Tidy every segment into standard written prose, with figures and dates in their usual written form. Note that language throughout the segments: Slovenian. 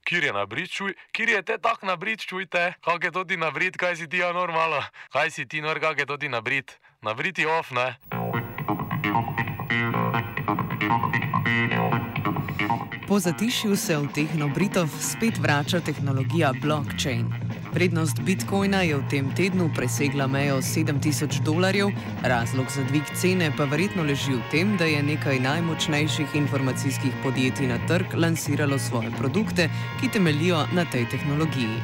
Kjer je nabrit, čuj, kjer je te tak nabrit, čujte, kak je to ti nabrit, kaj si ti ja normalo, kaj si ti nor, kak je to ti nabrit, nabriti off, ne? Po zatišju se v Tehnobritov spet vrača tehnologija blockchain. Vrednost bitcoina je v tem tednu presegla mejo $7,000, razlog za dvig cene pa verjetno leži v tem, da je nekaj najmočnejših informacijskih podjetij na trg lansiralo svoje produkte, ki temeljijo na tej tehnologiji.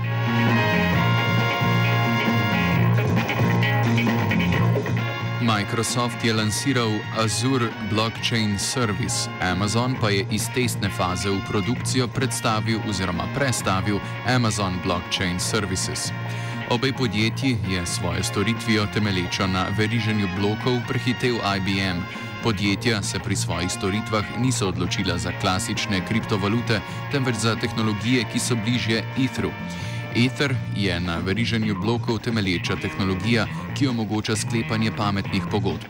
Microsoft je lansiral Azure Blockchain Service, Amazon pa je iz testne faze v produkcijo prestavil Amazon Blockchain Services. Obe podjetji je svojo storitvijo temelječo na veriženju blokov prehitel IBM. Podjetja se pri svojih storitvah niso odločila za klasične kriptovalute, temveč za tehnologije, ki so bližje Etheru. Ether je na veriženju blokov temelječa tehnologija, ki omogoča sklepanje pametnih pogodb.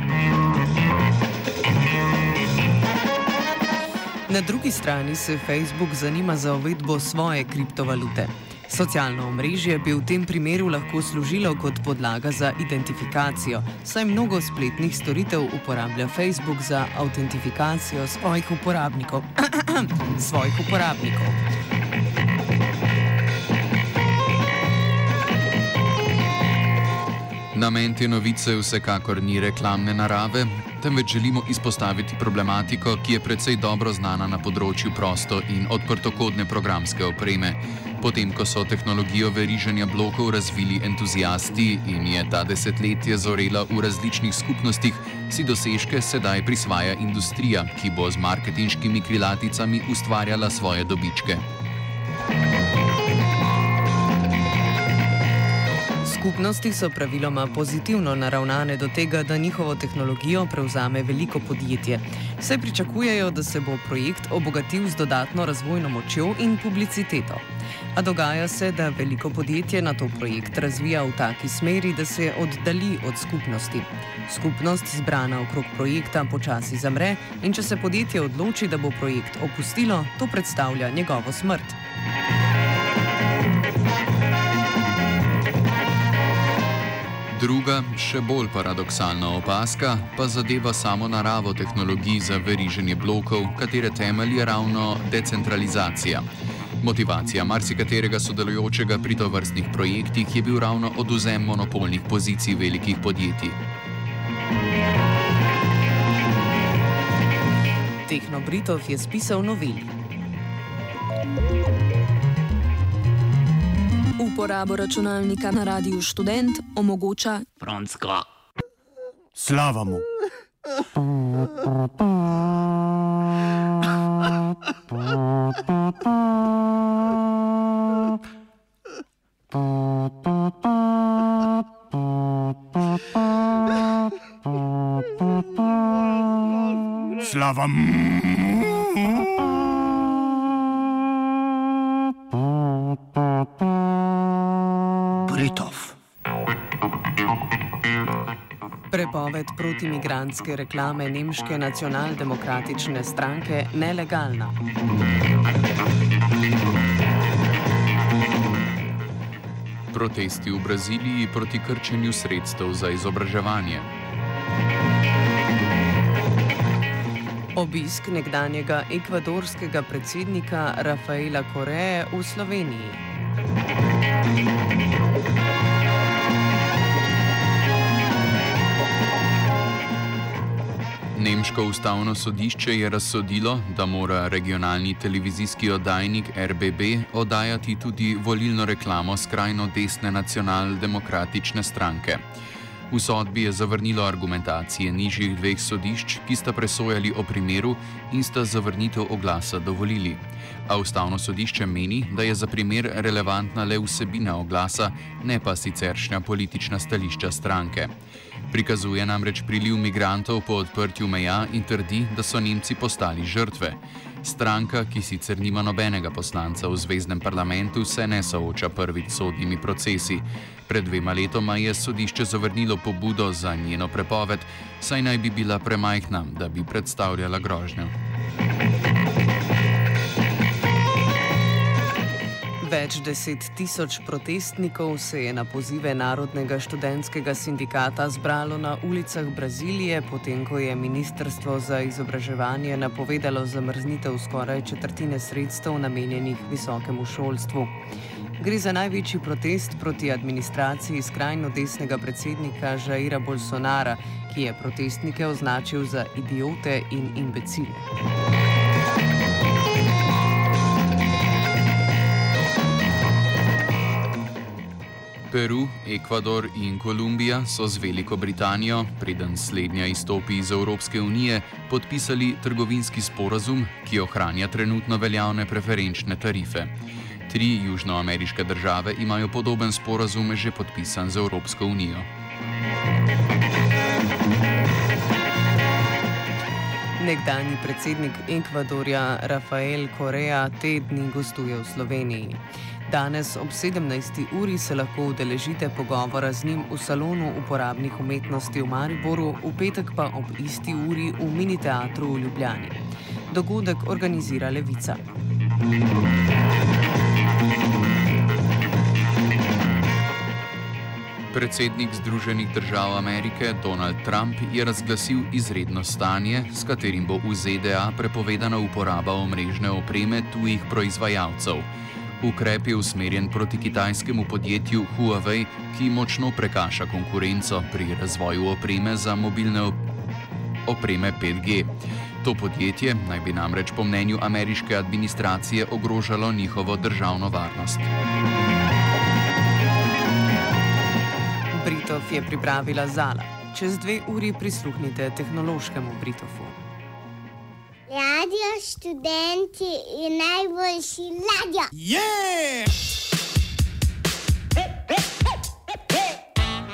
Na drugi strani se Facebook zanima za uvedbo svoje kriptovalute. Socialno omrežje bi v tem primeru lahko služilo kot podlaga za identifikacijo, saj mnogo spletnih storitev uporablja Facebook za avtentifikacijo svojih uporabnikov. Namen te novice vsekakor ni reklamne narave, temveč želimo izpostaviti problematiko, ki je precej dobro znana na področju prosto- in odprtokodne programske opreme. Potem, ko so tehnologijo veriženja blokov razvili entuziasti in je ta desetletje zorela v različnih skupnostih, si dosežke sedaj prisvaja industrija, ki bo z marketinškimi krilaticami ustvarjala svoje dobičke. Skupnosti so praviloma pozitivno naravnane do tega, da njihovo tehnologijo prevzame veliko podjetje. Saj pričakujejo, da se bo projekt obogatil z dodatno razvojno močjo in publiciteto. A dogaja se, da veliko podjetje na to projekt razvija v taki smeri, da se oddalji od skupnosti. Skupnost, zbrana okrog projekta, počasi zamre in če se podjetje odloči, da bo projekt opustilo, to predstavlja njegovo smrt. Druga, še bolj paradoksalna opazka pa zadeva samo naravo tehnologij za veriženje blokov, katere temelj je ravno decentralizacija. Motivacija marsikaterega sodelujočega pri tovrstnih projektih je bil ravno odvzem monopolnih pozicij velikih podjetij. Tehnobritov je spisal noveli. Uporabo računalnika na Radiu Študent omogoča Franska. Slava mu! Slava mu! Britov. Prepoved protimigrantske reklame nemške nacionaldemokratične stranke nelegalna. Protesti v Braziliji proti krčenju sredstev za izobraževanje. Obisk nekdanjega ekvadorskega predsednika Rafaela Correa v Sloveniji. Nemško ustavno sodišče je razsodilo, da mora regionalni televizijski oddajnik RBB oddajati tudi volilno reklamo skrajno desne nacionaldemokratične stranke. V sodbi je zavrnilo argumentacije nižjih dveh sodišč, ki sta presojali o primeru in sta zavrnitev oglasa dovolili. A ustavno sodišče meni, da je za primer relevantna le vsebina oglasa, ne pa siceršnja politična stališča stranke. Prikazuje namreč priliv migrantov po odprtju meja in trdi, da so Nemci postali žrtve. Stranka, ki sicer nima nobenega poslanca v zvezdnem parlamentu, se ne sooča prvič s sodnimi procesi. Pred 2 letoma je sodišče zavrnilo pobudo za njeno prepoved, saj naj bi bila premajhna, da bi predstavljala grožnjo. Več 10 000 protestnikov se je na pozive Narodnega študentskega sindikata zbralo na ulicah Brazilije, potem ko je Ministrstvo za izobraževanje napovedalo zamrznitev skoraj četrtine sredstev namenjenih visokemu šolstvu. Gre za največji protest proti administraciji skrajno desnega predsednika Jaira Bolsonara, ki je protestnike označil za idiote in imbecile. Peru, Ekvador in Kolumbija so z Veliko Britanijo, preden slednja izstopi iz Evropske unije, podpisali trgovinski sporazum, ki ohranja trenutno veljavne preferenčne tarife. 3 južnoameriške države imajo podoben sporazum že podpisan z Evropsko unijo. Nekdanji predsednik Ekvadorja Rafael Correa te dni gostuje v Sloveniji. Danes ob 17. uri se lahko udeležite pogovora z njim v salonu uporabnih umetnosti v Mariboru, v petek pa ob isti uri v Mini teatru v Ljubljani. Dogodek organizira Levica. Predsednik Združenih držav Amerike Donald Trump je razglasil izredno stanje, s katerim bo v ZDA prepovedana uporaba omrežne opreme tujih proizvajalcev. Ukrep je usmerjen proti kitajskemu podjetju Huawei, ki močno prekaša konkurenco pri razvoju opreme za mobilne opreme 5G. To podjetje naj bi namreč po mnenju ameriške administracije ogrožalo njihovo državno varnost. Britov je pripravila Zala. Čez 2 uri prisluhnite tehnološkemu Britofu. Radio Študent je najboljši radio. Yeah!